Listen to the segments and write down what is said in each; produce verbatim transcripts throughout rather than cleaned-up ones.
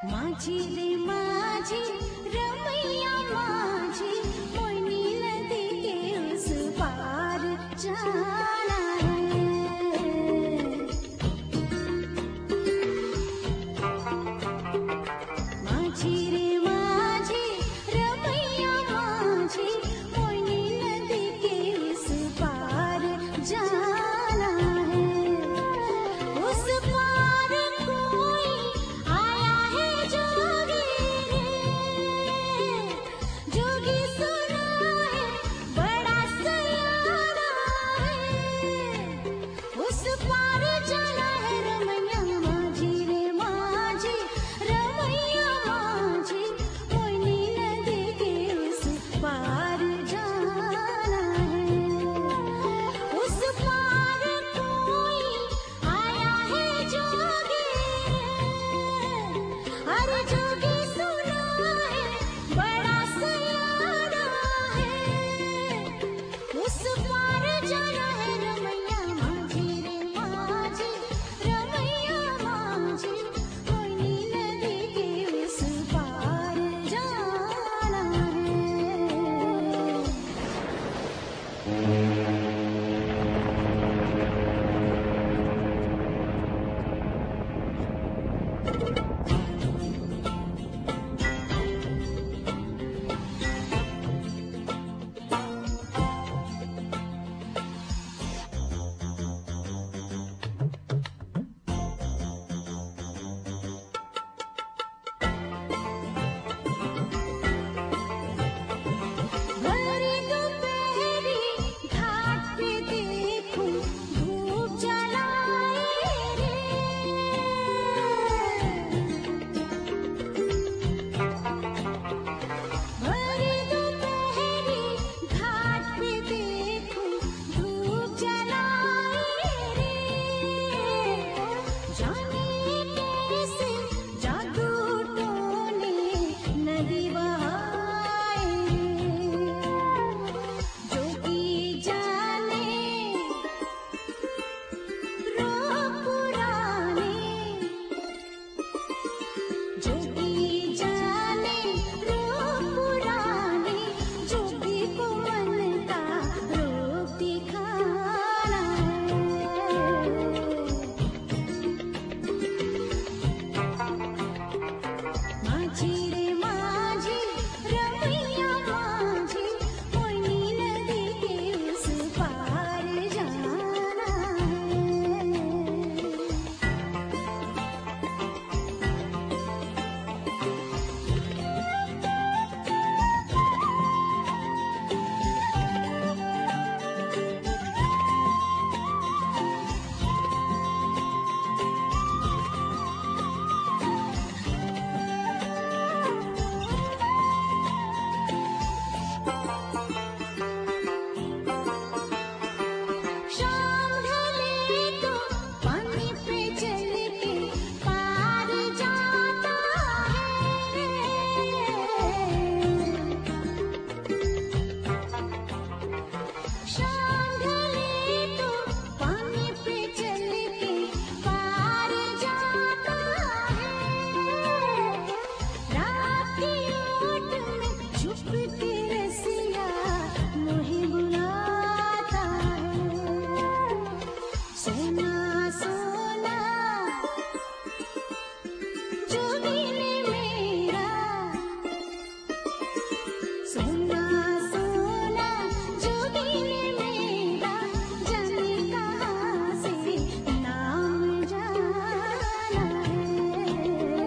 माझी रे माझी रमैया माझी मोइनी नदी के उस पार जाना है। माझी रे माझी रमैया माझी मोइनी नदी के उस पार जाना है। उस पार कोई आया है जोगी रे, जोगी सुना है बड़ा सयाना है। उस पार जाना है रमैया माझी रे माझी रमैया माझी मोइनी नदी के उस पार जाना है। उस पार कोई आया है जोगी रे, अरे जोगी सुना है बड़ा सयाना है। उस पार जाना है रमैया माझी रे माझी रमैया माझी मोइनी नदी के उस पार जाना है। भरी दोपहरी घाट पे देखूं धूप जलाए रे, भरी दोपहरी घाट पे देखूं धूप जलाए रे। जाने कैसे जादू टोने नदी बहाए रे, जोगी जाने रोग पुराने, जोगी जाने रोग पुराने, जोगी को मन का रोग दिखाना है। माझी रे माझी रमैया माझी मोइनी नदी के उस पार जाना है। शाम ढले तो पानी पे चल के पार जाता है। शाम ढले तो पानी पे चल के पार जाता है। रात की ओट में छुप के रसिया मोहे बुलाता है। सोना सोना जोगी ने मेरा, सोना सोना जोगी ने मेरा, जाने कहाँ से नाम जाना है।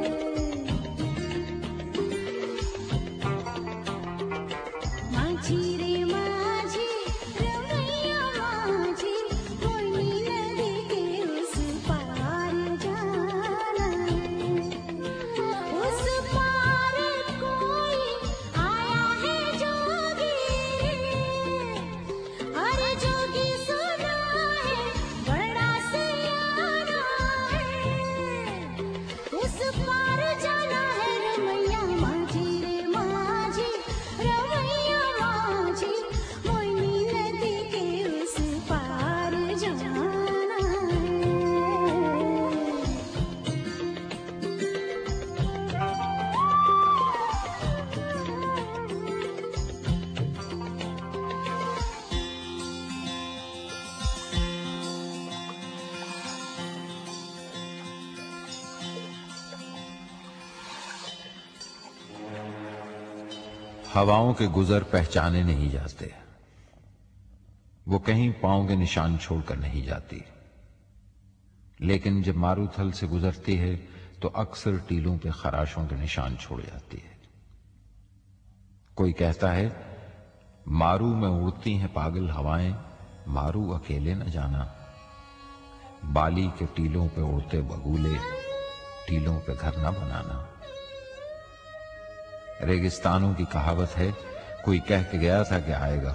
माझी रे माझी रमैया माझी मोइनी नदी के उस हवाओं के गुजर पहचाने नहीं जाते, वो कहीं पांव के निशान छोड़कर नहीं जाती, लेकिन जब मारूथल से गुजरती है तो अक्सर टीलों पे खराशों के निशान छोड़ जाती है। कोई कहता है मारू में उड़ती हैं पागल हवाएं, मारू अकेले न जाना। बाली के टीलों पे उड़ते बगुले, टीलों पे घर न बनाना। रेगिस्तानों की कहावत है, कोई कह के गया था कि आएगा,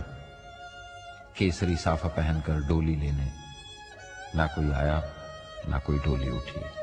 केसरी साफा पहनकर डोली लेने, ना कोई आया ना कोई डोली उठी।